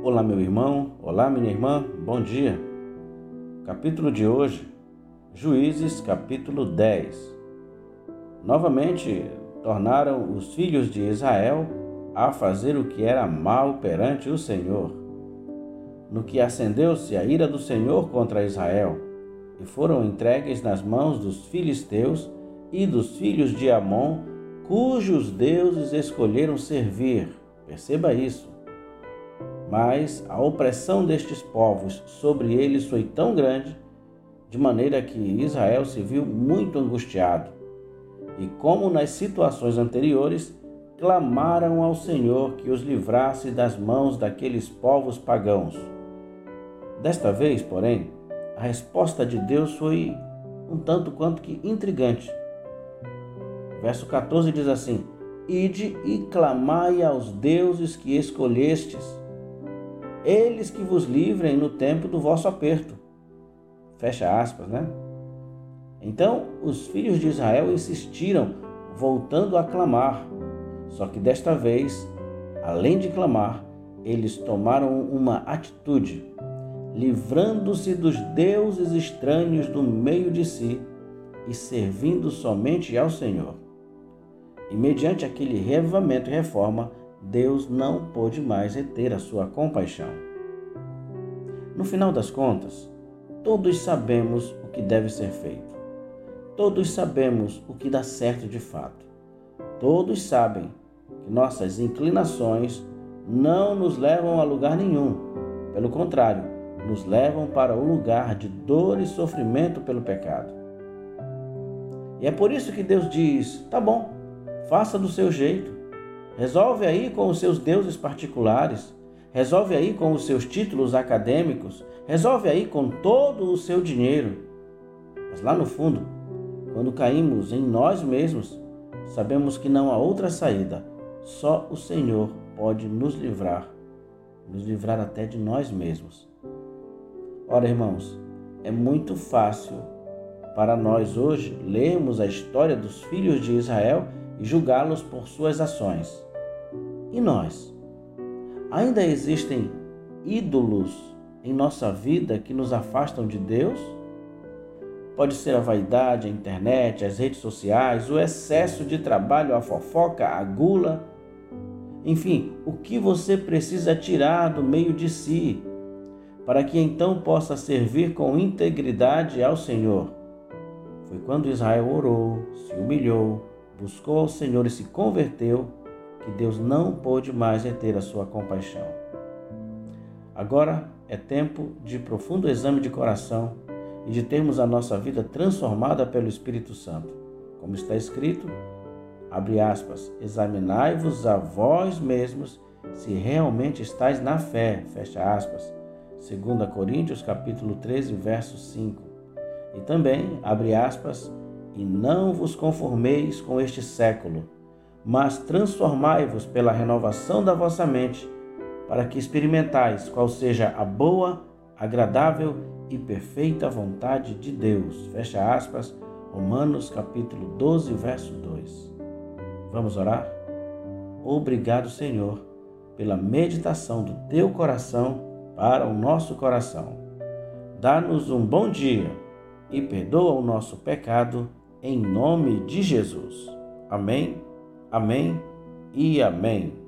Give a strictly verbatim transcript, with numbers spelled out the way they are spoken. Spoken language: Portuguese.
Olá, meu irmão, olá, minha irmã, bom dia. Capítulo de hoje, Juízes, capítulo dez. Novamente, tornaram os filhos de Israel a fazer o que era mal perante o Senhor, no que acendeu-se a ira do Senhor contra Israel, e foram entregues nas mãos dos filisteus e dos filhos de Amon, cujos deuses escolheram servir. Perceba isso. Mas a opressão destes povos sobre eles foi tão grande, de maneira que Israel se viu muito angustiado. E como nas situações anteriores, clamaram ao Senhor que os livrasse das mãos daqueles povos pagãos. Desta vez, porém, a resposta de Deus foi um tanto quanto que intrigante. Verso quatorze diz assim: Ide e clamai aos deuses que escolhestes, eles que vos livrem no tempo do vosso aperto. Fecha aspas, né? Então, os filhos de Israel insistiram, voltando a clamar. Só que desta vez, além de clamar, eles tomaram uma atitude, livrando-se dos deuses estranhos do meio de si e servindo somente ao Senhor. E mediante aquele reavivamento e reforma, Deus não pôde mais reter a sua compaixão. No final das contas, todos sabemos o que deve ser feito. Todos sabemos o que dá certo de fato. Todos sabem que nossas inclinações não nos levam a lugar nenhum. Pelo contrário, nos levam para o lugar de dor e sofrimento pelo pecado. E é por isso que Deus diz: tá bom, faça do seu jeito. Resolve aí com os seus deuses particulares, resolve aí com os seus títulos acadêmicos, resolve aí com todo o seu dinheiro. Mas lá no fundo, quando caímos em nós mesmos, sabemos que não há outra saída. Só o Senhor pode nos livrar, nos livrar até de nós mesmos. Ora, irmãos, é muito fácil para nós hoje lermos a história dos filhos de Israel e julgá-los por suas ações. E nós? Ainda existem ídolos em nossa vida que nos afastam de Deus? Pode ser a vaidade, a internet, as redes sociais, o excesso de trabalho, a fofoca, a gula. Enfim, o que você precisa tirar do meio de si, para que então possa servir com integridade ao Senhor. Foi quando Israel orou, se humilhou, buscou ao Senhor e se converteu, que Deus não pôde mais reter a sua compaixão. Agora é tempo de profundo exame de coração e de termos a nossa vida transformada pelo Espírito Santo. Como está escrito, abre aspas, examinai-vos a vós mesmos se realmente estáis na fé, fecha aspas, segunda Coríntios capítulo treze, verso cinco. E também, abre aspas, e não vos conformeis com este século, mas transformai-vos pela renovação da vossa mente, para que experimentais qual seja a boa, agradável e perfeita vontade de Deus. Fecha aspas, Romanos capítulo doze, verso dois. Vamos orar? Obrigado, Senhor, pela meditação do teu coração para o nosso coração. Dá-nos um bom dia e perdoa o nosso pecado, em nome de Jesus. Amém, amém e amém.